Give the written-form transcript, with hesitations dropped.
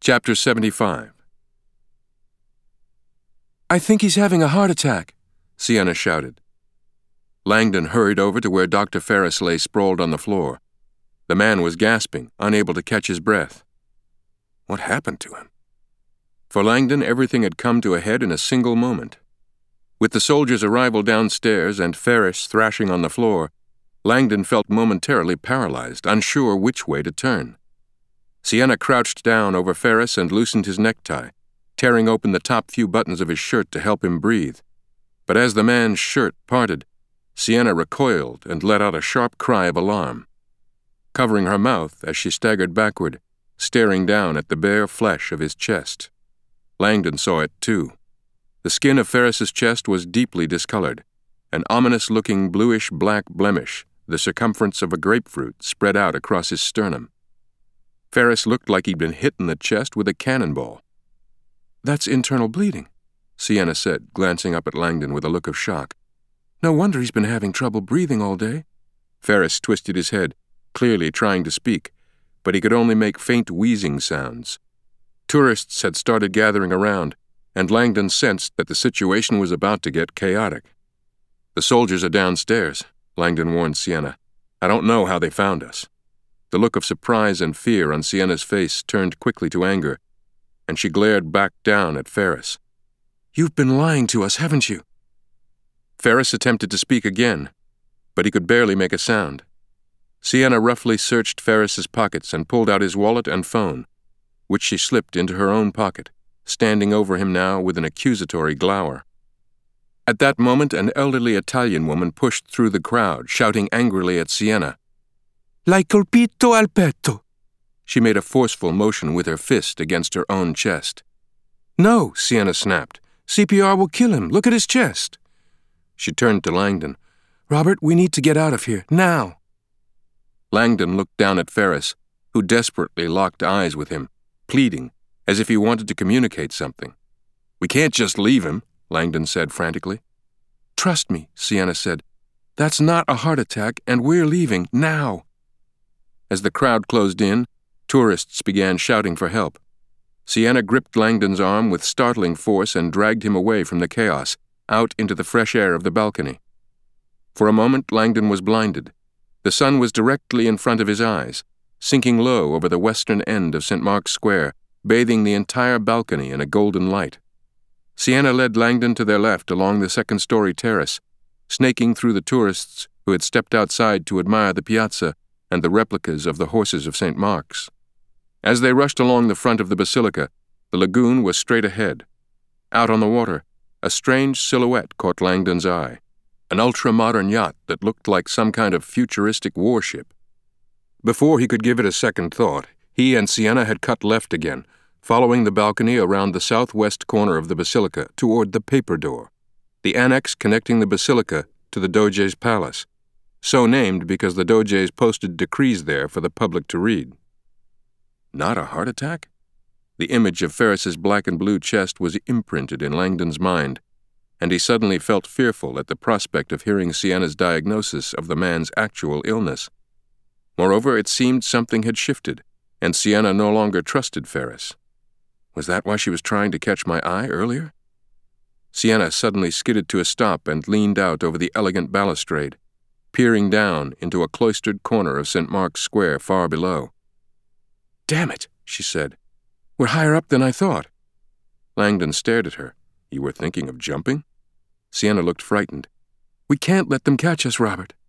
Chapter 75. "I think he's having a heart attack," Sienna shouted. Langdon hurried over to where Dr. Ferris lay sprawled on the floor. The man was gasping, unable to catch his breath. What happened to him? For Langdon, everything had come to a head in a single moment. With the soldiers' arrival downstairs and Ferris thrashing on the floor, Langdon felt momentarily paralyzed, unsure which way to turn. Sienna crouched down over Ferris and loosened his necktie, tearing open the top few buttons of his shirt to help him breathe. But as the man's shirt parted, Sienna recoiled and let out a sharp cry of alarm, covering her mouth as she staggered backward, staring down at the bare flesh of his chest. Langdon saw it too. The skin of Ferris's chest was deeply discolored, an ominous-looking bluish-black blemish, the circumference of a grapefruit, spread out across his sternum. Ferris looked like he'd been hit in the chest with a cannonball. "That's internal bleeding," Sienna said, glancing up at Langdon with a look of shock. "No wonder he's been having trouble breathing all day." Ferris twisted his head, clearly trying to speak, but he could only make faint wheezing sounds. Tourists had started gathering around, and Langdon sensed that the situation was about to get chaotic. "The soldiers are downstairs," Langdon warned Sienna. "I don't know how they found us." The look of surprise and fear on Sienna's face turned quickly to anger, and she glared back down at Ferris. "You've been lying to us, haven't you?" Ferris attempted to speak again, but he could barely make a sound. Sienna roughly searched Ferris's pockets and pulled out his wallet and phone, which she slipped into her own pocket, standing over him now with an accusatory glower. At that moment, an elderly Italian woman pushed through the crowd, shouting angrily at Sienna. "L'hai colpito al petto." She made a forceful motion with her fist against her own chest. "No," Sienna snapped. "CPR will kill him. Look at his chest." She turned to Langdon. "Robert, we need to get out of here, now." Langdon looked down at Ferris, who desperately locked eyes with him, pleading, as if he wanted to communicate something. "We can't just leave him," Langdon said frantically. "Trust me," Sienna said. "That's not a heart attack, and we're leaving, now." As the crowd closed in, tourists began shouting for help. Sienna gripped Langdon's arm with startling force and dragged him away from the chaos, out into the fresh air of the balcony. For a moment, Langdon was blinded. The sun was directly in front of his eyes, sinking low over the western end of St. Mark's Square, bathing the entire balcony in a golden light. Sienna led Langdon to their left along the second-story terrace, snaking through the tourists who had stepped outside to admire the piazza and the replicas of the horses of St. Mark's. As they rushed along the front of the basilica, the lagoon was straight ahead. Out on the water, a strange silhouette caught Langdon's eye, an ultra-modern yacht that looked like some kind of futuristic warship. Before he could give it a second thought, he and Sienna had cut left again, following the balcony around the southwest corner of the basilica toward the Paper Door, the annex connecting the basilica to the Doge's palace, so named because the Doges posted decrees there for the public to read. Not a heart attack? The image of Ferris's black and blue chest was imprinted in Langdon's mind, and he suddenly felt fearful at the prospect of hearing Sienna's diagnosis of the man's actual illness. Moreover, it seemed something had shifted, and Sienna no longer trusted Ferris. Was that why she was trying to catch my eye earlier? Sienna suddenly skidded to a stop and leaned out over the elegant balustrade, peering down into a cloistered corner of St. Mark's Square far below. "Damn it," she said. "We're higher up than I thought." Langdon stared at her. "You were thinking of jumping?" Sienna looked frightened. "We can't let them catch us, Robert."